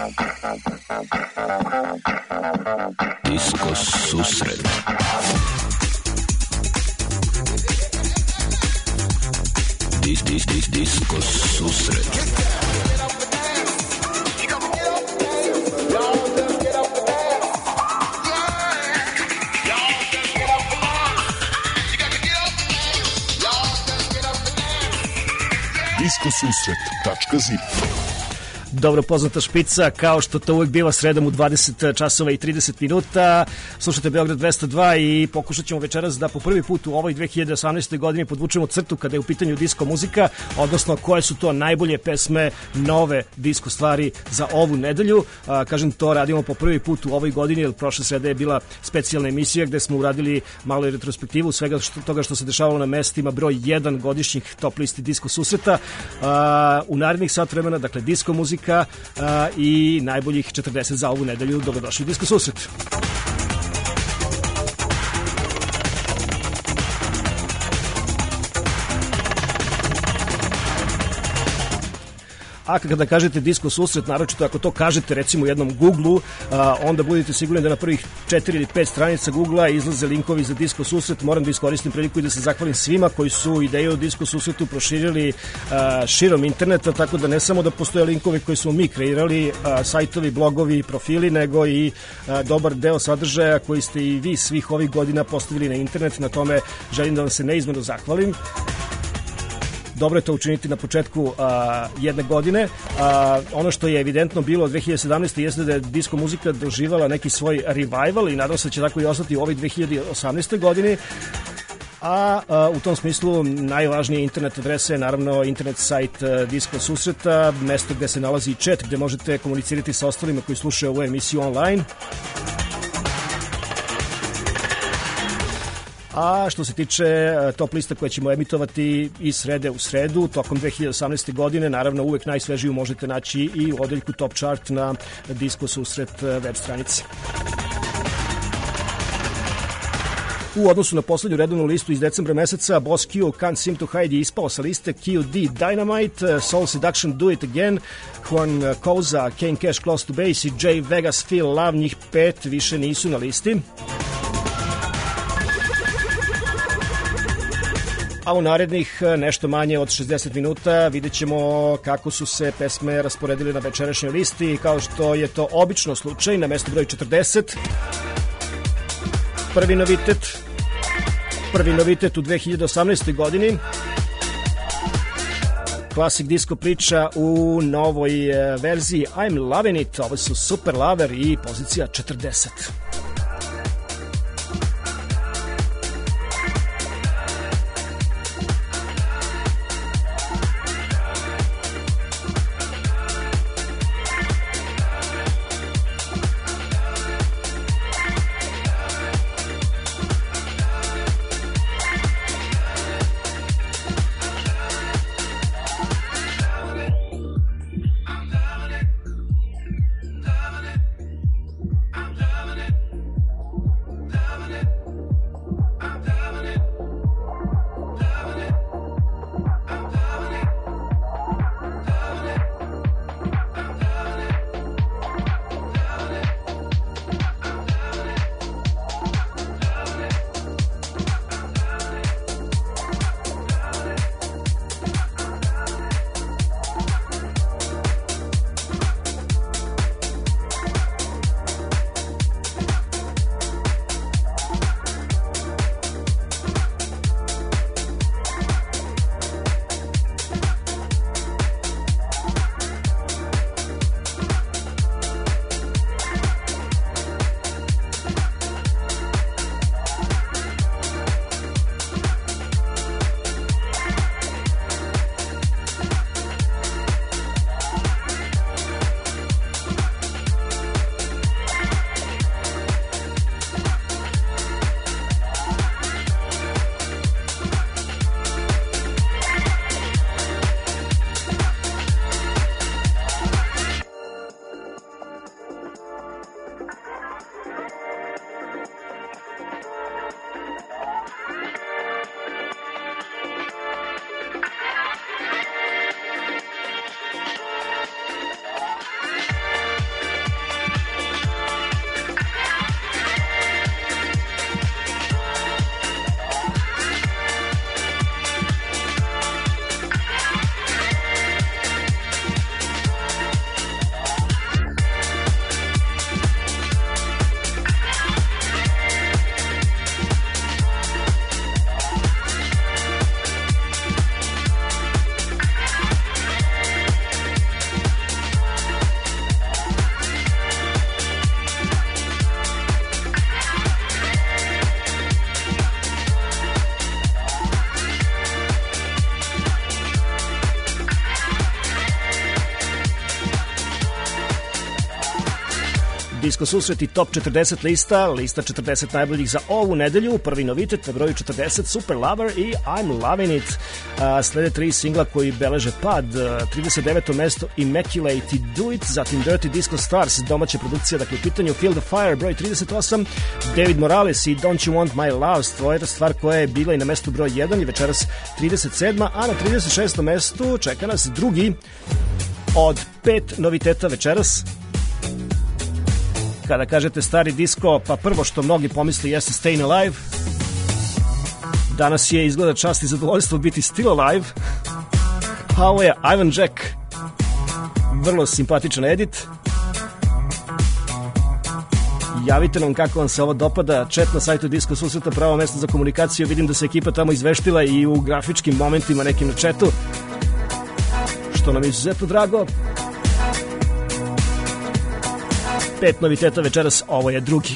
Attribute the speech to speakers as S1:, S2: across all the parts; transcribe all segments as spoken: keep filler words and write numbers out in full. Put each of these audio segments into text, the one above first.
S1: Disko susret. Dis, dis, dis, disko susret.
S2: disko susret tačka zip.
S3: Dobro poznata špica, kao što to uvek biva sredom u dvadeset časova i trideset minuta. Slušate Beograd dvesta dva i pokušat ćemo večeras da po prvi put u ovoj dve hiljade osamnaestoj godini podvučemo crtu kada je u pitanju disko muzika, odnosno koje su to najbolje pesme, nove disko stvari za ovu nedelju. A, kažem, to radimo po prvi put u ovoj godini, jer prošle srede je bila specijalna emisija gde smo uradili malo retrospektivu svega što, toga što se dešavalo na mestima broj jedan godišnjih top listi disko susreta. A, u narednih sat vremena, dakle, disko muzika A, i najboljih četrdeset za ovu nedelju. Dobrodošli u Disko susret. A kada kažete disko susret, naročito ako to kažete recimo jednom Google-u, onda budete sigurni da na prvih četiri ili pet stranica Google-a izlaze linkovi za disko susret. Moram da iskoristim priliku i da se zahvalim svima koji su ideju o disko susretu proširili a, širom interneta, tako da ne samo da postoje linkovi koji smo mi kreirali, a, sajtovi, blogovi, profili, nego i a, dobar deo sadržaja koji ste i vi svih ovih godina postavili na internet. Na tome želim da vam se neizmjerno zahvalim. Dobro je to učiniti na početku a, jedne godine. A, ono što je evidentno bilo od dve hiljade sedamnaeste. jeste da je disko muzika doživala neki svoj revival i nadam se da će tako i ostati u ovoj dve hiljade osamnaestoj godini. A, a u tom smislu najvažnije internet adrese je naravno internet sajt a, Disko susreta, mesto gde se nalazi i chat gde možete komunicirati sa ostalima koji slušaju ovu emisiju online. A što se tiče top lista koje ćemo emitovati iz srede u sredu tokom dve hiljade osamnaeste. godine, naravno uvek najsvežiju možete naći i u odeljku Top Chart na Disko susret web stranici. U odnosu na poslednju redovnu listu iz decembra meseca, Boss Q, Can't Seem to Hide je ispao sa liste, Q D, Dynamite, Soul Seduction, Do It Again, Juan Couza, Kane Cash, Close to Base i Jay Vegas, Feel Love, njih pet više nisu na listi. A u narednih nešto manje od šezdeset minuta vidjet ćemo kako su se pesme rasporedile na večerašnjoj listi. Kao što je to obično slučaj, na mesto broj četrdeset prvi novitet prvi novitet u dve hiljade osamnaestoj. godini, klasik disko priča u novoj verziji I'm Lovin' It. Ovo su Super Lover i pozicija četrdeset.
S4: I'm loving it.
S3: Disko susret i top četrdeset lista, lista četrdeset najboljih za ovu nedelju, prvi novitet na broju četrdeset, Super Lover i I'm Loving It. A, slede tri singla koji beleže pad, trideset deveto mesto Immaculate i Do It, zatim Dirty Disco Stars, domaća produkcija, dakle u pitanju Feel the Fire, broj trideset osam, David Morales i Don't You Want My Love, stvar, stvar koja je bila i na mestu broj jedan i večeras trideset sedma, a na trideset šestom mestu čeka nas drugi od pet noviteta večeras. Kada kažete stari disko, pa prvo što mnogi pomisli jeste Stayin' Alive. Danas je izgleda čast i zadovoljstvo biti still alive. A ovo je Ivan Jack. Vrlo simpatičan edit. Javite nam kako vam se ovo dopada. Chat na sajtu Disko susreta, pravo mesto za komunikaciju. Vidim da se ekipa tamo izveštila i u grafičkim momentima nekim na chatu, što nam je izuzetno drago. Pet noviteta večeras, ovo je drugi.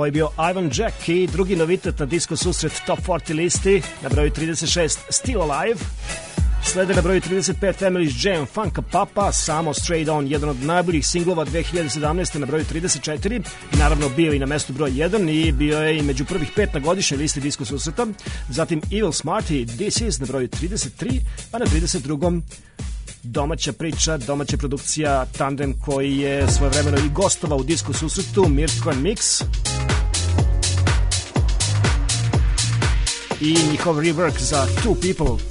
S3: Ovo je bio Ivan Jack i drugi novitet na Disco Susret Top četrdeset listi. Na broju trideset šest Still Alive. Slede na broju trideset pet Family's Jam Funka Papa, samo Straight On, jedan od najboljih singlova dve hiljade sedamnaeste. na broju trideset četiri. I naravno bio i na mestu broj jedan i bio je i među prvih pet na godišnjoj listi Disco Susreta. Zatim Evil Smart i This Is na broju trideset tri, a na trideset drugom domaća priča, domaća produkcija, tandem koji je svojevremeno i gostovao u Disco Susretu, Mirko and Mix i njihov rework za Two People.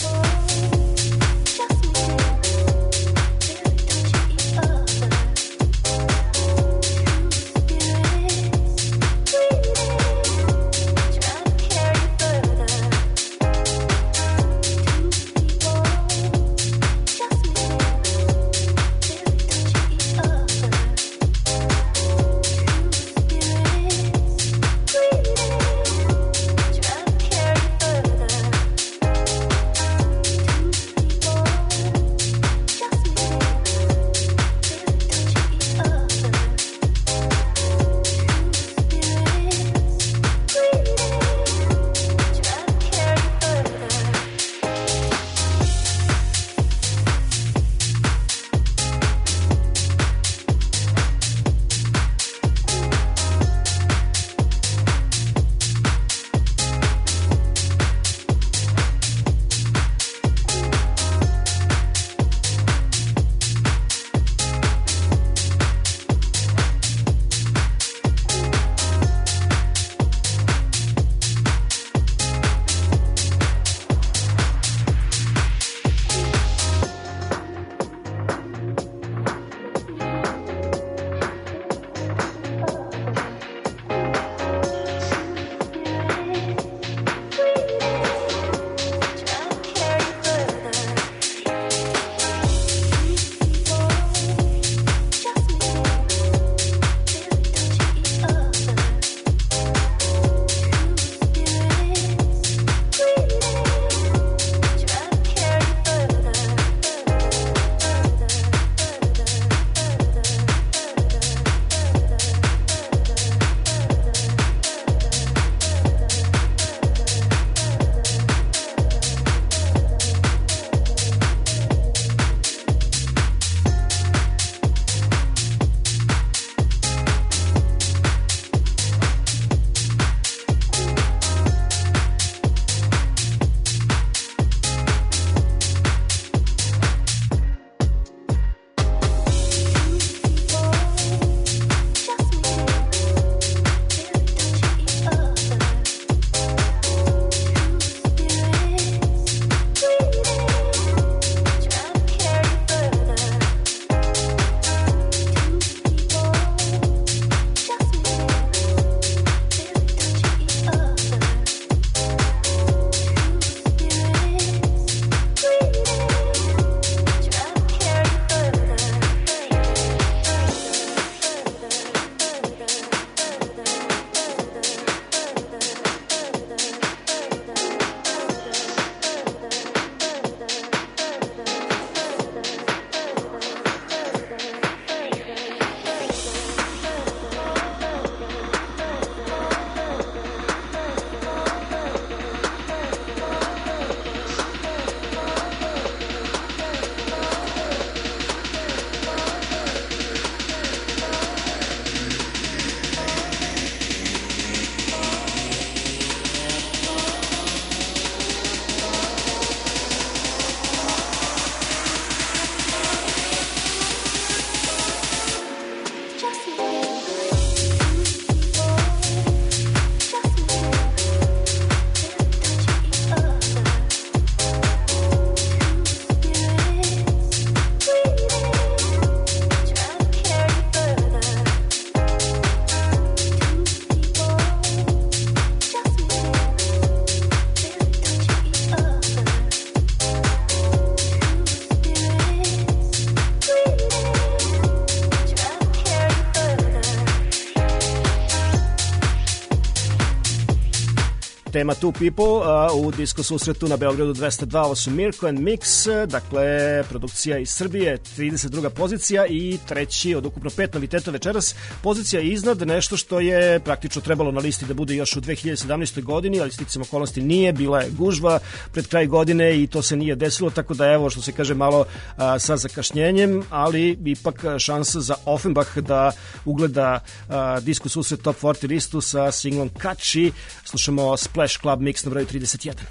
S3: tema Two People a, u disko susretu na Beogradu dvesta dva. Ovo su Mirko and Mix, dakle produkcija iz Srbije, trideset druga pozicija i treći od ukupno pet noviteta večeras. Pozicija iznad nešto što je praktično trebalo na listi da bude još u dve hiljade sedamnaestoj godini, ali sticam okolnosti nije, bila je gužva pred kraj godine i to se nije desilo, tako da evo što se kaže malo a, sa zakašnjenjem, ali ipak šansa za Offenbach da ugleda a, disko susret Top četrdeset listu sa singlom Catchy. Slušamo Splash Club Mix na broju trideset jedan.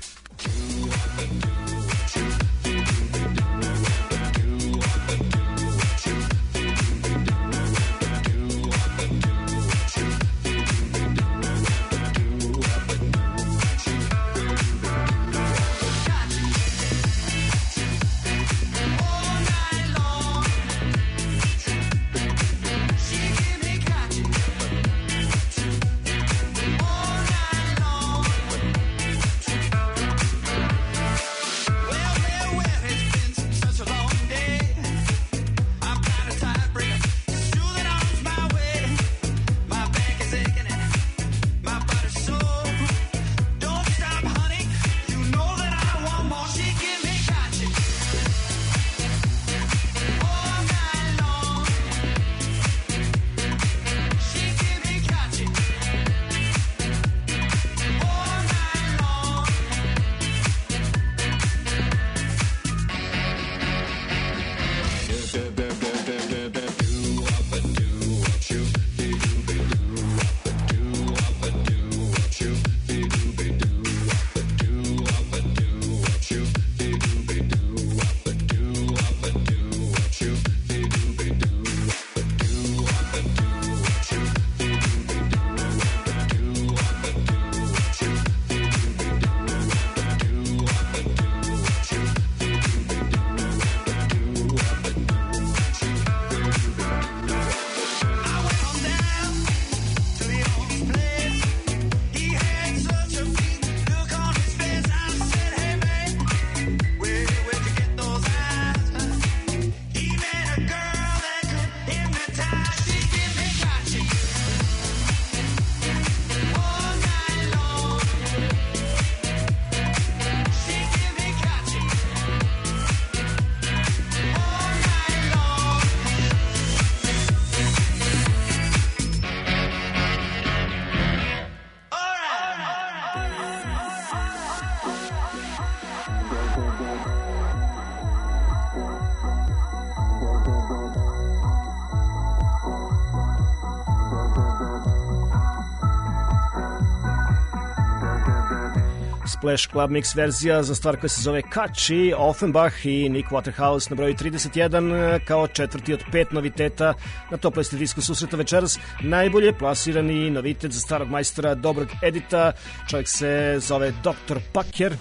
S3: Splash Club Mix verzija za stvar koja se zove Catchy, Offenbach i Nick Waterhouse na broju trideset jedan kao četvrti od pet noviteta na top listi disko susreta večeras. Najbolje plasirani novitet za starog majstora dobrog edita, čovjek se zove doktor Packer,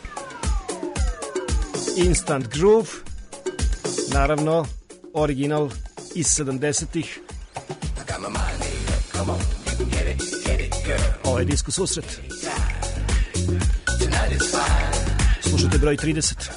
S3: Instant Groove, naravno original iz sedamdesetih. Ovo je disko susret. Slušajte broj trideset.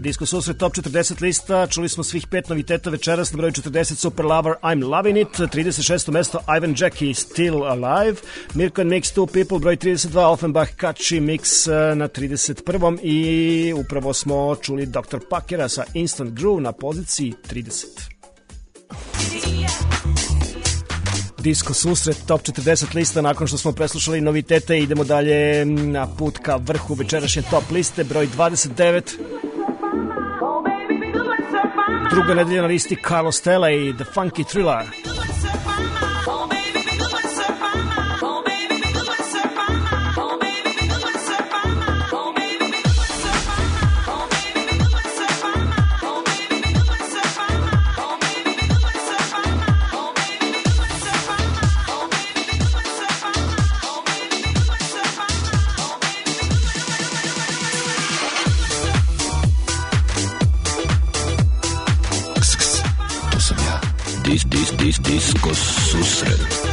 S3: Disko susret Top četrdeset lista, čuli smo svih pet noviteta večeras. Na broju četrdeset Super Lover, I'm Loving It, trideset šesto mesto Ivan Jackie, Still Alive, Mirko and Mix, Two People, broj trideset dva Offenbach, Kachi Mix na trideset prvom i upravo smo čuli doktor Pakera sa Instant Groove na poziciji trideset. Disko susret Top četrdeset lista, nakon što smo preslušali novitete idemo dalje na put ka vrhu večerašnje top liste, broj dvadeset devet. Druga nedelja na listi Carlos Tella i The Funky Thriller.
S1: Dis, dis, dis, disko susret.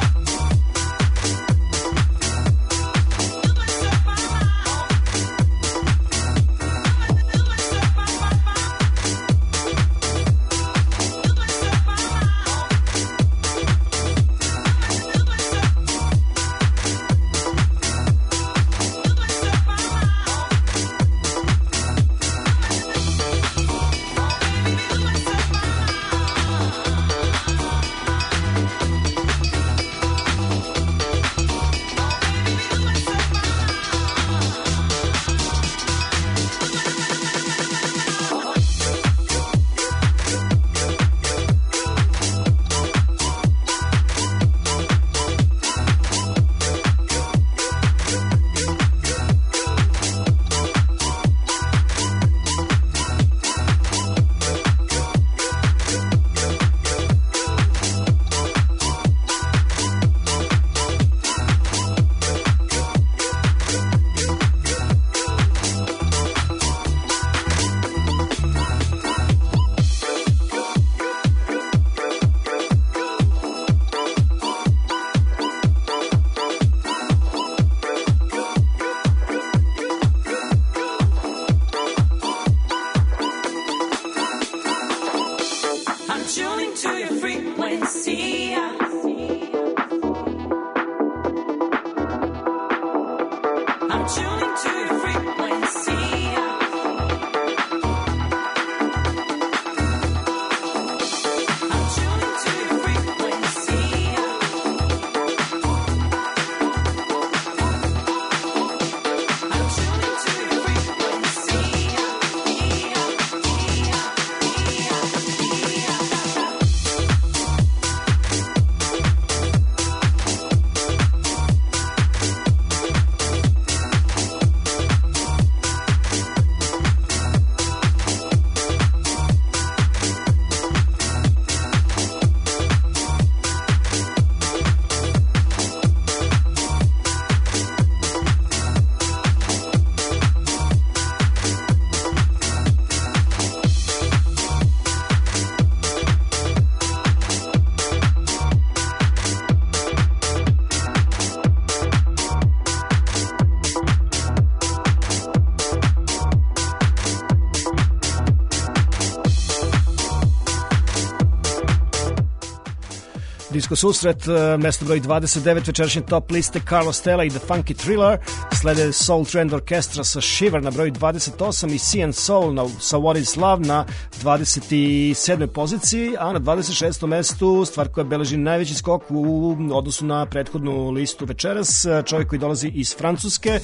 S3: Disko susret, mesto broj dvadeset devet večerašnje top liste Carlos Tella i The Funky Thriller. Slede Soul Trend Orkestra sa Shiver na broju dvadeset osam i Sea and Soul na, sa What is Love na dvadeset sedmoj poziciji, a na dvadeset šestom mestu stvar koja beleži najveći skok u odnosu na prethodnu listu večeras, čovjek koji dolazi iz Francuske,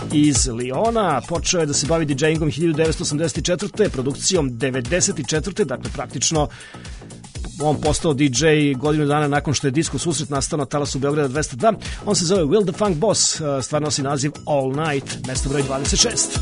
S3: iz Liona, počeo je da se bavi DJingom hiljadu devetsto osamdeset četvrte produkcijom devedeset četvrte dakle praktično on postao D J godinu dana nakon što je Disko susret nastao na talasu Beograda dvesta dva. On se zove Will the Funk Boss, stvar nosi naziv All Night, mesto broj dvadeset šest.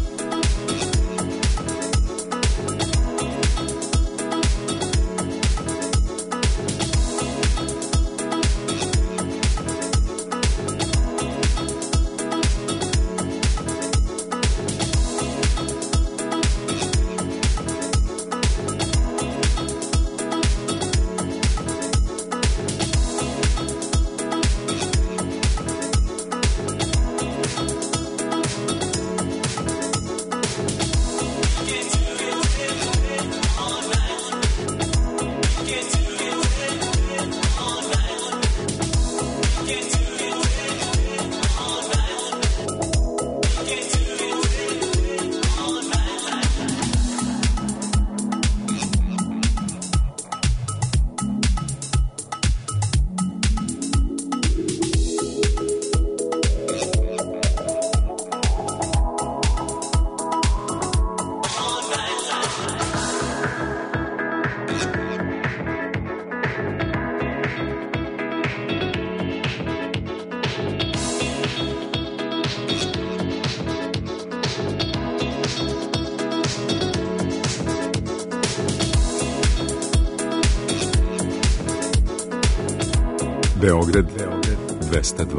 S2: Beograd dvesta dva.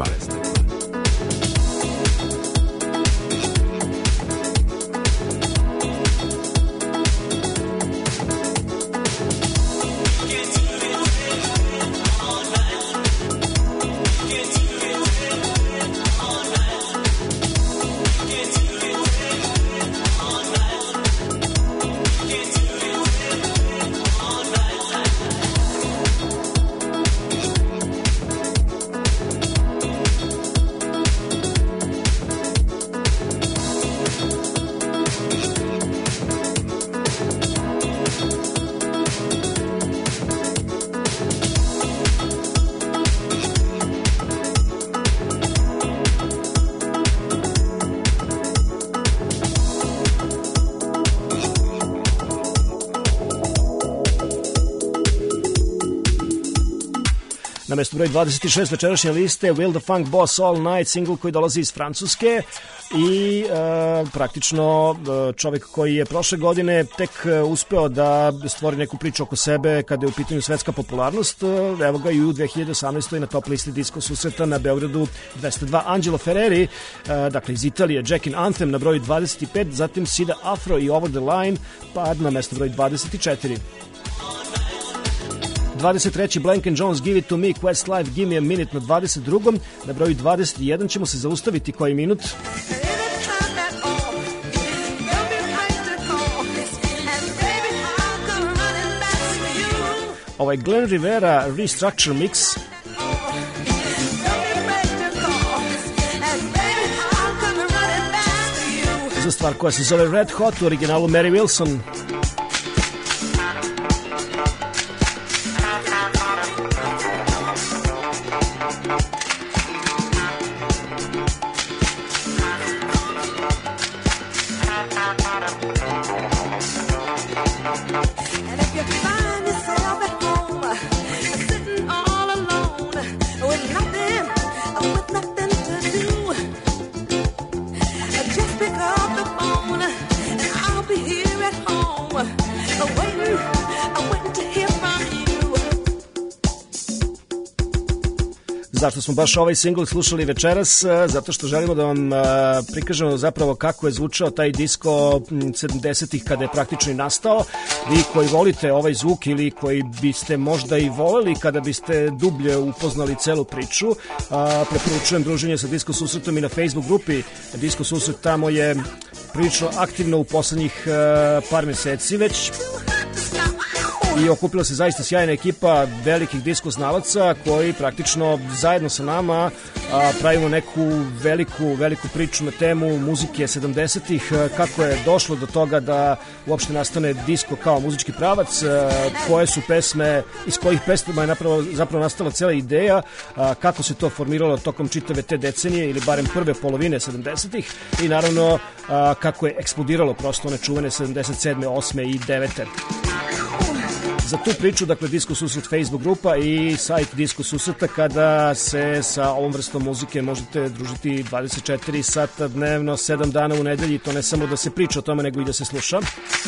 S3: Na mestu broj dvadeset šest večerašnje liste Will the Funk Boss All Night, single koji dolazi iz Francuske i e, praktično e, čovjek koji je prošle godine tek e, uspeo da stvori neku priču oko sebe kada je u pitanju svetska popularnost. E, evo ga i u dve hiljade osamnaestoj na top listi disko susreta na Beogradu dvesta dva. Angelo Ferreri, e, dakle iz Italije, Jackin Anthem na broju dvadeset pet, zatim Sida Afro i Over the Line, pad na mesto broj dvadeset četiri. dvadeset treći Blank and Jones, Give It To Me, Questlife, Give Me A Minute na dvadeset drugom. Na broju dvadeset jedan ćemo se zaustaviti koji minut. Ovaj Glenn Rivera Restructure Mix. Za stvar koja se zove Red Hot u originalu Mary Wilson. Zašto smo baš ovaj single slušali večeras? Zato što želimo da vam prikažemo zapravo kako je zvučao taj disko sedamdesetih kada je praktično i nastao. Vi koji volite ovaj zvuk ili koji biste možda i voleli kada biste dublje upoznali celu priču, preporučujem druženje sa Disko susretom i na Facebook grupi Disko susret. Tamo je prilično aktivno u poslednjih par meseci već i okupila se zaista sjajna ekipa velikih disko znalaca koji praktično zajedno sa nama a, pravimo neku veliku, veliku priču na temu muzike sedamdesetih, kako je došlo do toga da uopšte nastane disko kao muzički pravac, a, koje su pesme, iz kojih pesma je napravo, zapravo nastala cela ideja, a, kako se to formiralo tokom čitave te decenije ili barem prve polovine sedamdesetih i naravno a, kako je eksplodiralo prosto one čuvene sedamdeset sedme, osme i devete. Za tu priču, dakle, Disko susret Facebook grupa i sajt Disko susreta, kada se sa ovom vrstom muzike možete družiti dvadeset četiri sata dnevno, sedam dana u nedelji. To ne samo da se priča o tome, nego i da se sluša.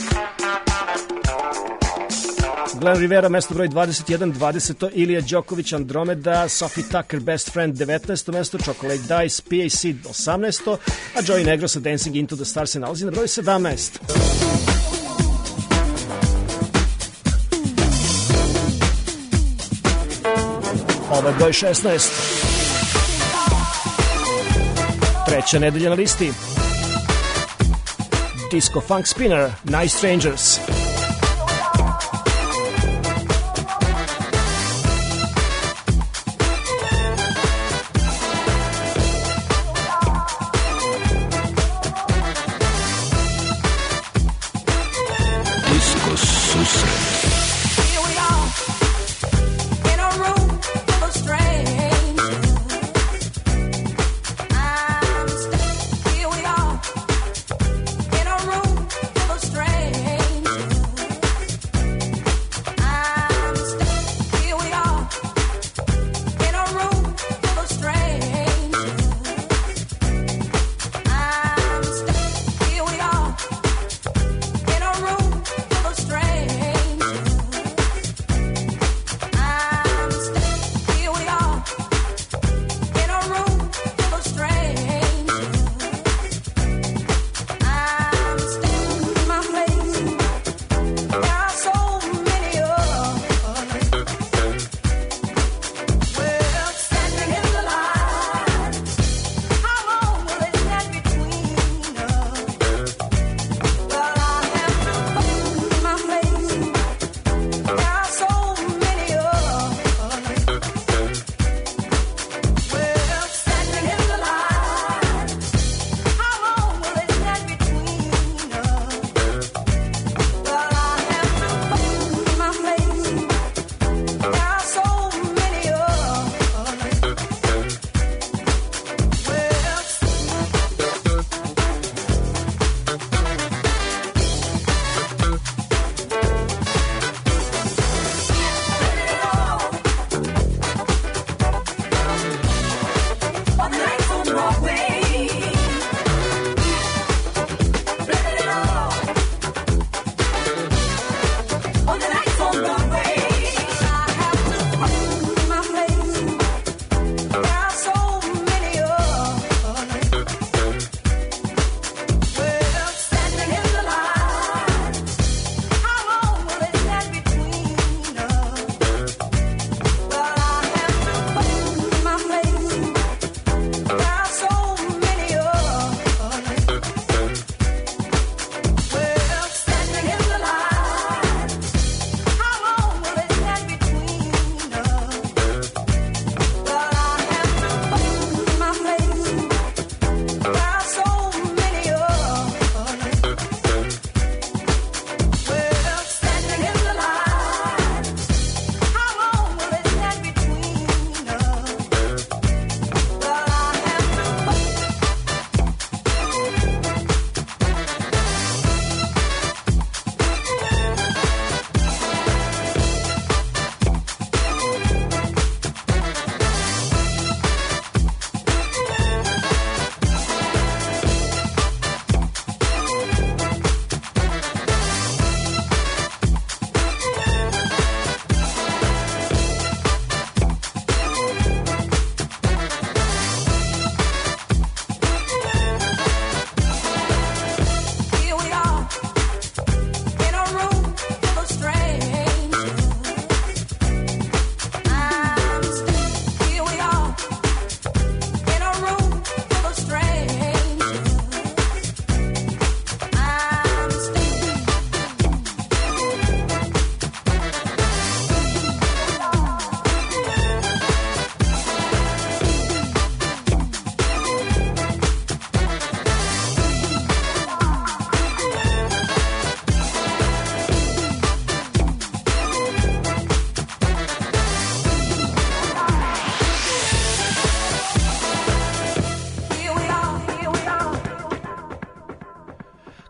S3: Glenn Rivera, mesto broj dvadeset jedan, dvadeset. Ilija Đoković, Andromeda, Sophie Tucker, Best Friend, devetnaesto mesto, Chocolate Dice, P A C, osamnaesto, a Joey Negro sa Dancing Into the Stars se nalazi na broj sedamnaest. Ovo je broj šesnaest. Treća nedelja na listi. Disco Funk Spinner, Nice Strangers.
S1: Disco susret.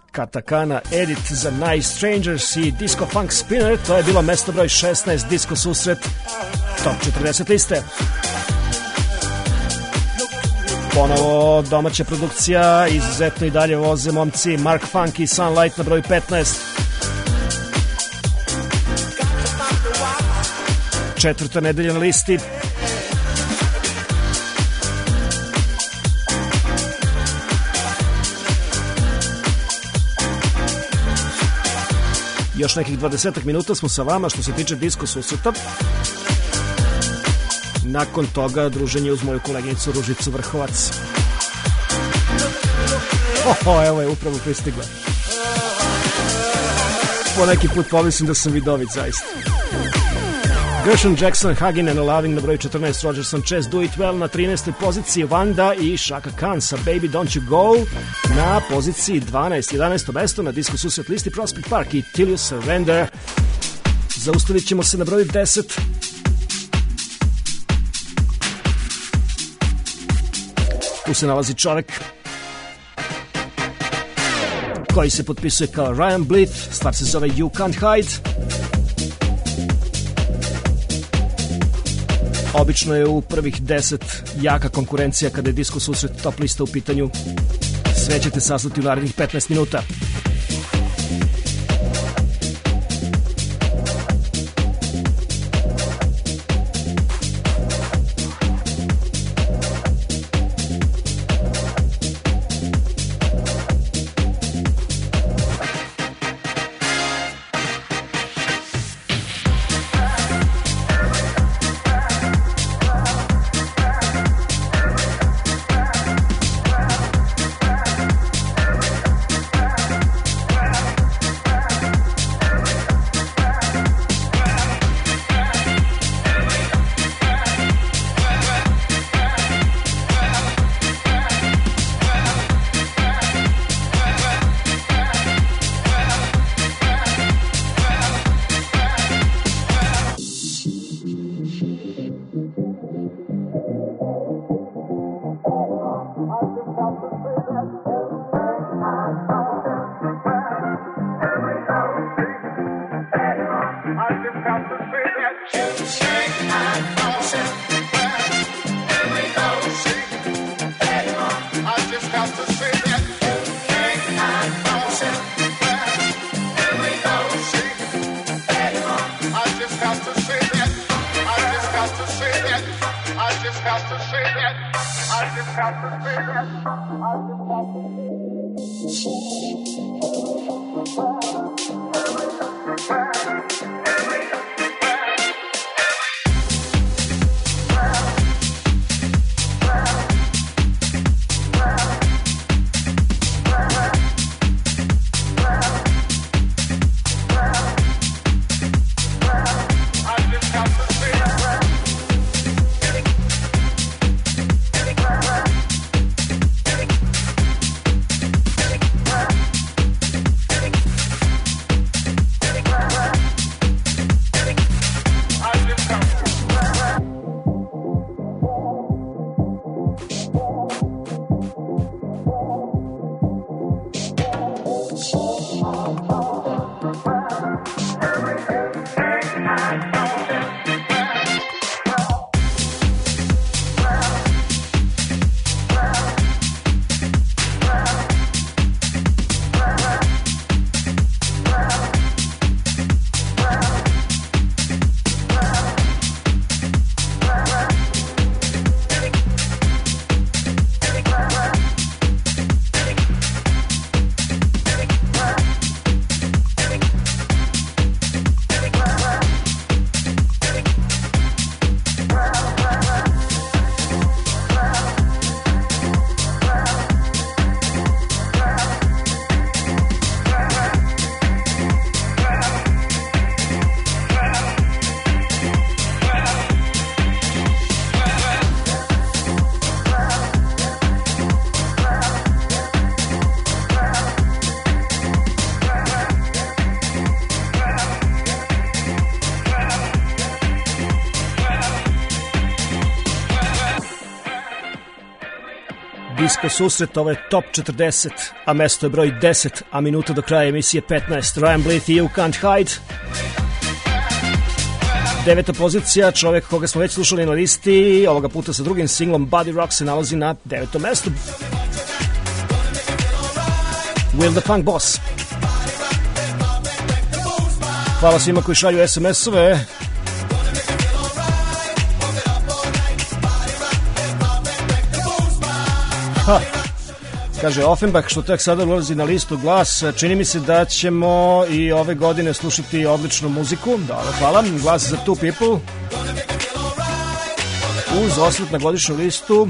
S3: Katakana Edit za Nice Strangers i Disco Funk Spinner. To je bilo mesto broj šesnaest, Disco Susret Top četrdeset liste. Ponovo domaća produkcija, izuzetno i dalje voze momci Mark Funk i Sunlight na broju petnaest. Četvrta nedelja na listi. Još nekih dvadesetak minuta smo sa vama što se tiče Disco Susreta. Nakon toga druženje uz moju koleginicu Ružicu Vrhovac. Oho, evo je upravo pristigla. Po neki put pomislim da sam vidovit zaista. Gershon Jackson, Huggin' and Loving na broju četrnaest, Rogerson Chess, Do It Well na trinaestoj poziciji, Vanda i Shaka Khan sa Baby Don't You Go na poziciji dvanaest, jedanaesto mesto na Disco Susret listi, Prospect Park i Till You Surrender. Zaustavit ćemo se na broju deset. Tu se nalazi čovek koji se potpisuje kao Ryan Bleeth, stvar se zove You Can't Hide. Obično je u prvih deset jaka konkurencija kada je Disco Susret top lista u pitanju. Sve ćete saznati u narednih petnaest minuta. Disko susret, ovo je top četrdeset, a mesto je broj deset, a minuta do kraja emisije petnaest. Ryan Blythe, You Can't Hide. Deveta pozicija, čovjek koga smo već slušali na listi, ovoga puta sa drugim singlom Body Rock se nalazi na devetom mestu. Will the Funk Boss. Hvala svima koji šalju es em es-ove. Ha. Kaže Offenbach, što tek sada ulazi na listu Glas. Čini mi se da ćemo i ove godine slušati odličnu muziku. Dobro, hvala. Glas za Two People. Uz osvrt na godišnju listu.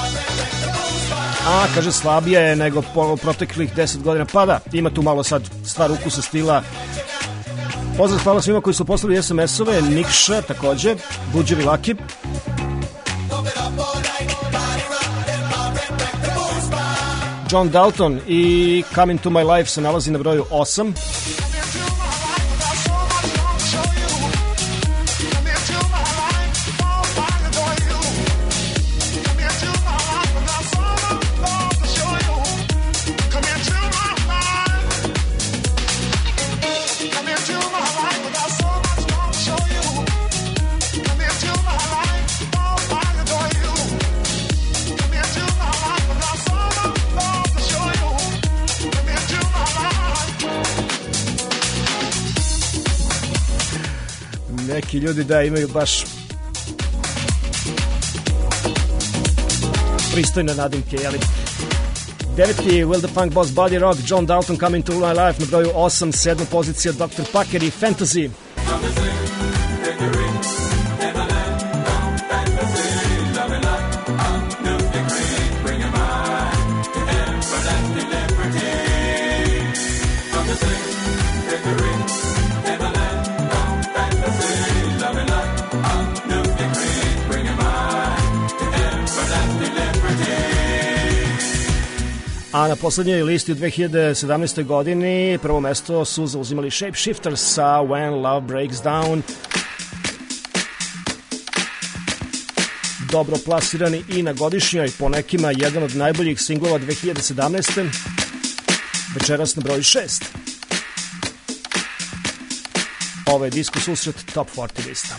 S3: A, kaže, slabija je nego po proteklih deset godina. Pa da, ima tu malo sad stvar ukusa, stila. Pozdrav, hvala svima koji su poslali es em es-ove. Nikša, takođe. Buđevi Laki. John Dalton i Coming to My Life se nalazi na broju osam. Neki ljudi da imaju baš pristojne nadimke, jeli? Deveti, Will the Funk Boss, Body Rock, John Dalton, Coming to My Life na broju osam, sedma pozicija doktor Packer i Fantasy. A na poslednjoj listi u dve hiljade sedamnaestoj godini prvo mesto su zauzimali Shapeshifters sa When Love Breaks Down. Dobro plasirani i na godišnjoj, po nekima jedan od najboljih singlova dve hiljade sedamnaeste. Večeras na broju šest. Ovo je Disko susret Top četrdeset lista.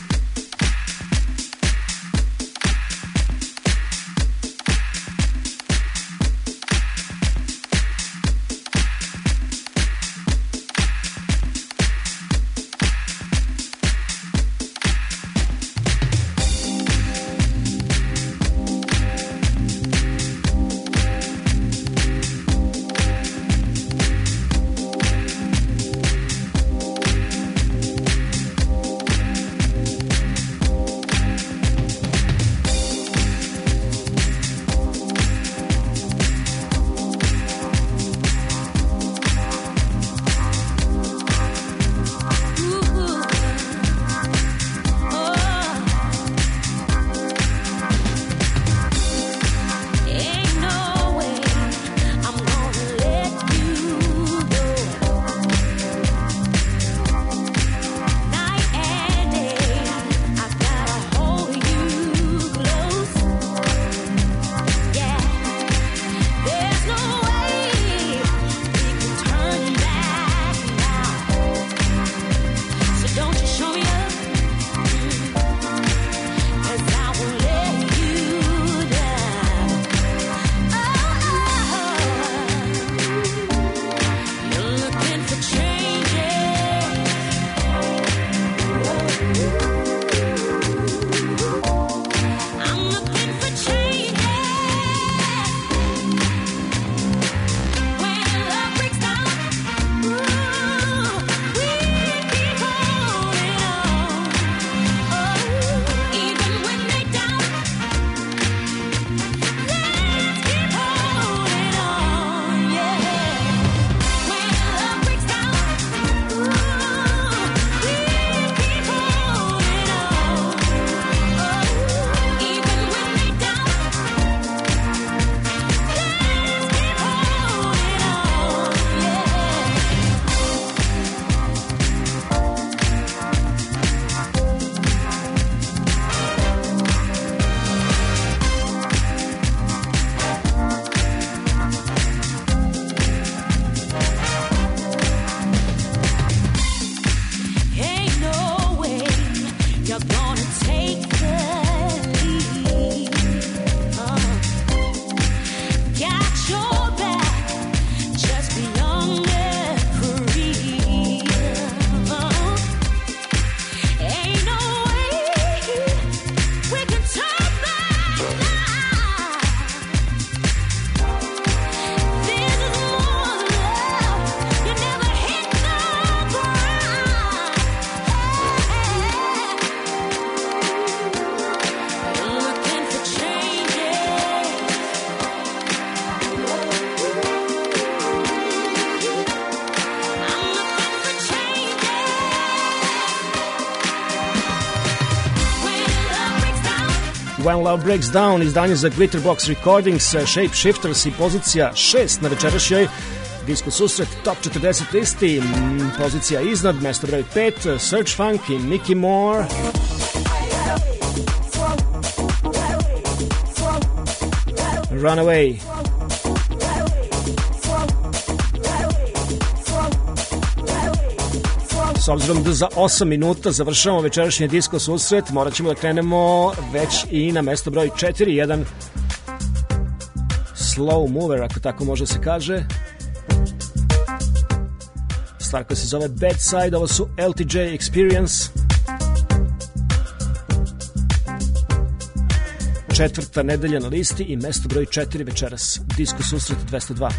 S3: When Love Breaks Down, izdanje za Glitterbox Recordings, Shapeshifters i pozicija šest na večerašnjoj Disco Susret Top četrdeset listi. Pozicija iznad, mesto broj pet, Search Funk i Mickey Moore. Runaway. S obzirom da za osam minuta završavamo večerašnji Disco Susret, morat ćemo da krenemo već i na mesto broj četiri, jedan slow mover, ako tako može se kaže. Stvar koja se zove Bad Side, ovo su L T J Experience. Četvrta nedelja na listi i mesto broj četiri večeras. Disco Susret dvesta dva.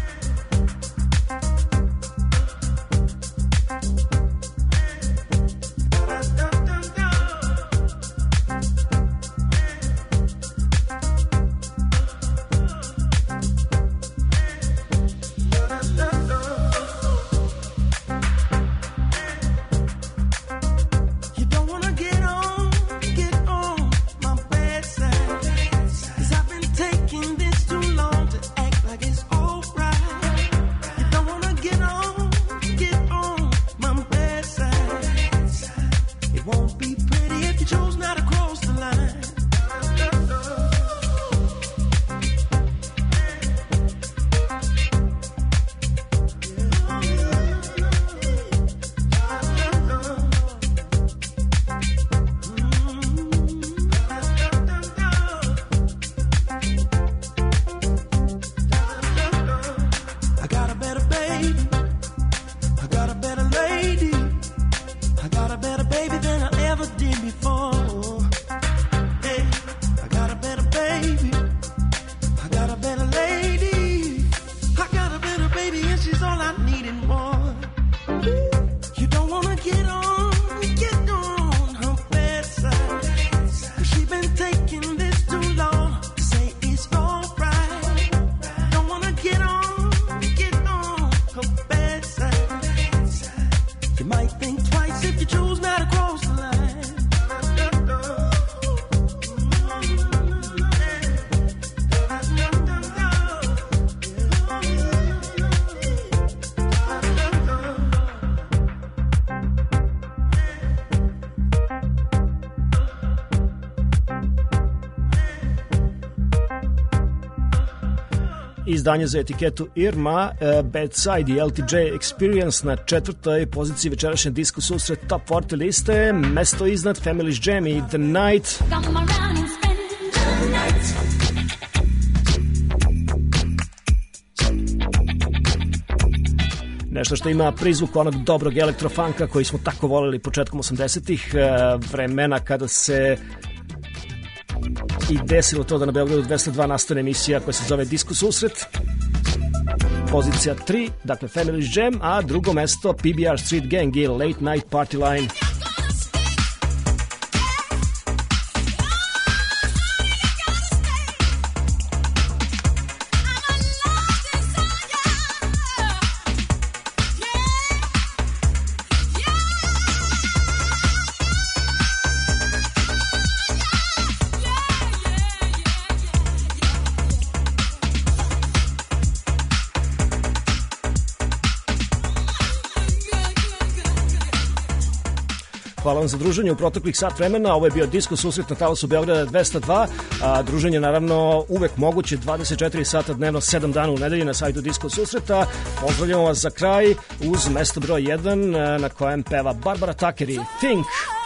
S3: Izdanje za etiketu Irma, uh, Bad Side i L T J Experience na četvrtoj poziciji večerašnje Disco Susret Top četrdeset liste. Mesto iznad Family's Jam i The Night. Nešto što ima prizvuk onog dobrog elektrofunka koji smo tako voleli početkom osamdesetih, uh, vremena kada se i desilo to da na Beogradu dvesta dva nastane emisija koja se zove Disco Susret. Pozicija tri, dakle Family's Jam, a drugo mesto P B R Street Gang i Late Night Party Line. Hvala vam za druženje u proteklih sat vremena. Ovo je bio Disco Susret na talasu Beograda dvesta dva. A, druženje naravno uvek moguće dvadeset četiri sata dnevno, sedam dana u nedelji na sajtu Disco Susreta. Pozdravljamo vas za kraj uz mesto broj jedan na kojem peva Barbara Tucker i Think.